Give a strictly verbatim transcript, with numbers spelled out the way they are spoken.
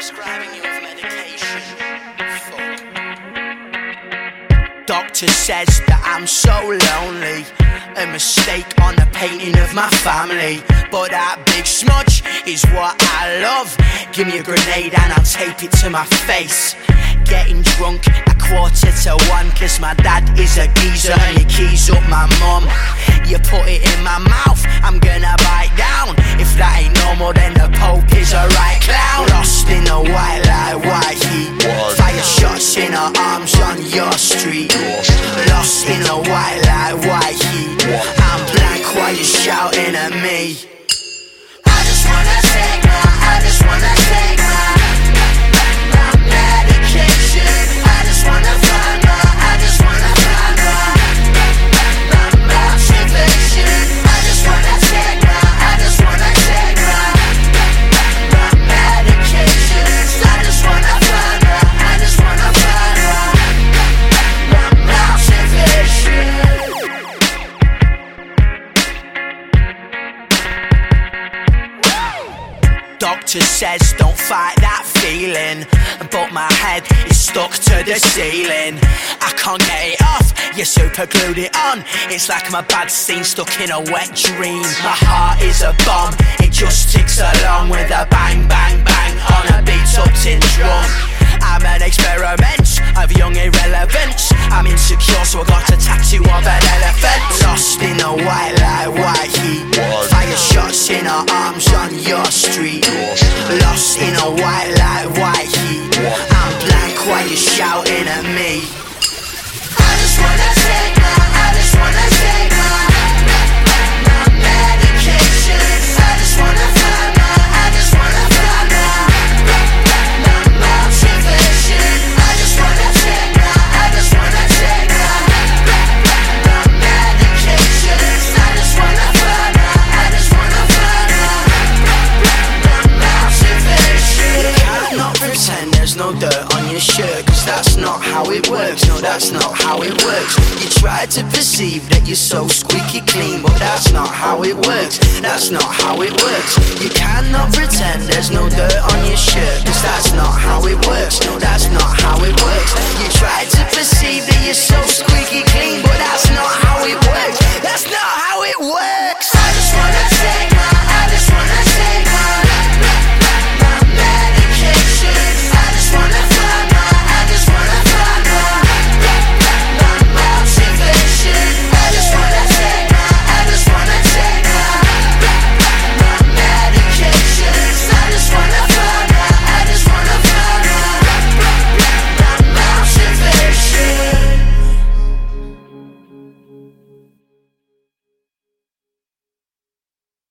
prescribing you with medication. Fuck. Doctor says that I'm so lonely. A mistake on the painting of my family. But that big smudge is what I love. Give me a grenade and I'll tape it to my face. Getting drunk at quarter to one, cause my dad is a geezer and he keys up my mum. You put it in my mouth, I'm gonna bite down. If that ain't normal, then the Pope is a right clown. Lost in the white light, white heat. Fire shots in her arms on your street. Lost in the white light, white heat. I'm blank while you're shouting at me. I just wanna take my, I just wanna take my, my medication. I just wanna find my, I just wanna find my, my motivation. I just wanna take my, I just wanna take my, my medication. I just wanna find my, I just wanna find my, my motivation. Doctor says don't fight that feeling, but my head is stuck to the ceiling. I can't get it off, you super glued it on. It's like I'm a bad scene stuck in a wet dream. My heart is a bomb, it just ticks along with a bang, bang, bang on a beat up tin drum. I'm an experiment of young irrelevance. I'm insecure, so I got a tattoo of an elephant. Lost in a white light, white heat. Fire shots in her arms on your street. Lost in a white light, white heat. I'm blank while you're shouting at me. I just wanna take my, I just wanna take my, my medication. I just wanna find my, I just wanna find my, my motivation. I just wanna take my, I just wanna take my, my medication. I just wanna find my, I just wanna find my, my motivation. You cannot pretend there's no dirt on your shirt, cause that's not how it works. No, that's not how it works. You try to perceive that you're so squeaky clean, but that's not how it works. That's not how it works. You cannot pretend there's no dirt on your shirt, cause that's not how it works. No, that's not how it works. You try to perceive that you're so squeaky clean, but